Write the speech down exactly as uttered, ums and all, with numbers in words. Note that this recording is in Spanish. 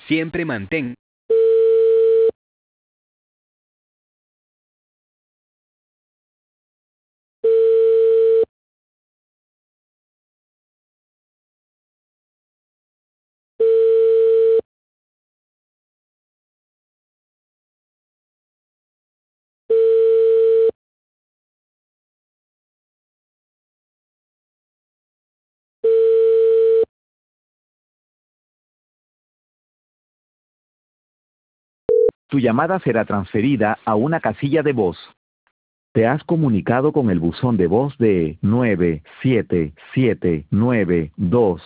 Siempre mantén. Tu llamada será transferida a una casilla de voz. Te has comunicado con el buzón de voz de nueve siete siete nueve dos.